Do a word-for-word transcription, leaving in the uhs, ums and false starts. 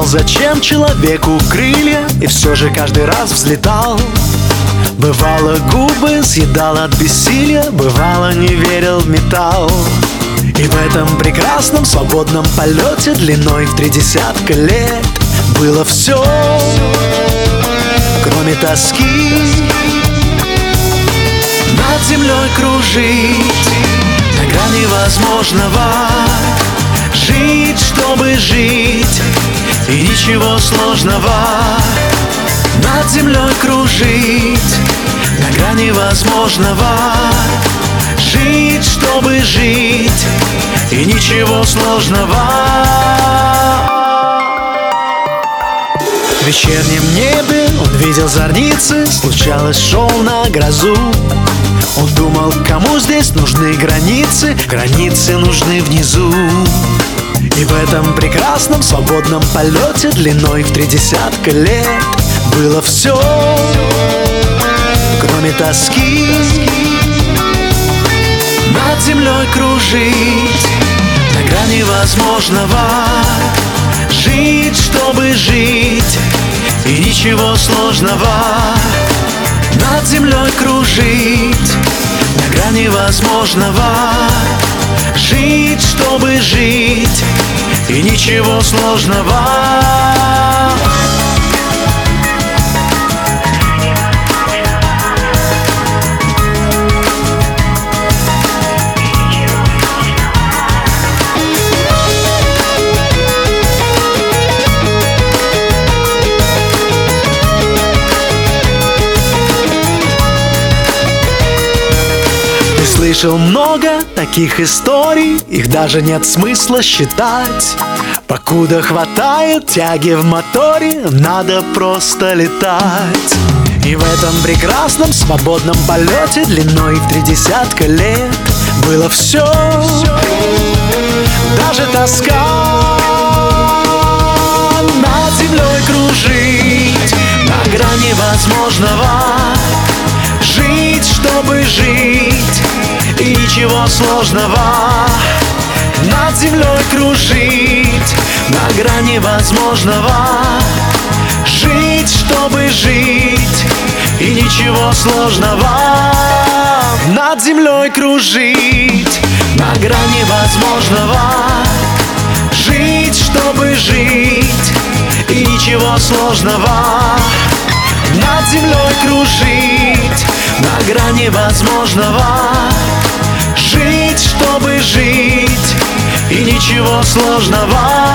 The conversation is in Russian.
знал, зачем человеку крылья, и все же каждый раз взлетал. Бывало, губы съедал от бессилия, бывало, не верил в металл. И в этом прекрасном свободном полете длиной в три десятка лет было все, кроме тоски. Над землей кружить на грани возможного, жить, чтобы жить, и ничего сложного. Над землей кружить на грани возможного, жить, чтобы жить, и ничего сложного. В вечернем небе он видел зорницы, случалось, шел на грозу. Он думал, кому здесь нужны границы, границы нужны внизу. И в этом прекрасном свободном полете длиной в три десятка лет было все, кроме тоски. Над землей кружить на грани возможного, жить, чтобы жить, и ничего сложного. Над землей кружить на грани возможного, жить, чтобы жить, и ничего сложного. Слышал много таких историй, их даже нет смысла считать. Покуда хватает тяги в моторе, надо просто летать. И в этом прекрасном свободном полете длиной в три десятка лет было все, даже тоска. Над землей кружить на грани возможного, жить, чтобы жить, и ничего сложного. Над землей кружить на грани возможного, жить, чтобы жить, и ничего сложного. Над землей кружить на грани возможного, жить, чтобы жить, и ничего сложного. Над землей кружить на грани возможного, жить, чтобы жить, и ничего сложного.